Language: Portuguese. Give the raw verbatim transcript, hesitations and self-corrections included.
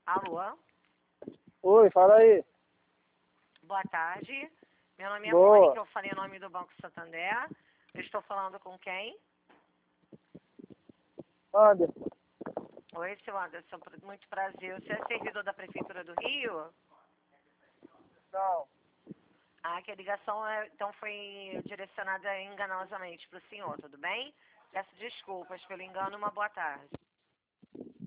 Alô? Oi, fala aí. Boa tarde. Meu nome é Boa. Mônica, eu falei em nome do Banco Santander. Eu estou falando com quem? Anderson. Oi, seu Anderson, muito prazer. Você é servidor da Prefeitura do Rio? Não. Ah, que a ligação é, então foi direcionada enganosamente para o senhor, tudo bem? Peço desculpas pelo engano, uma boa tarde.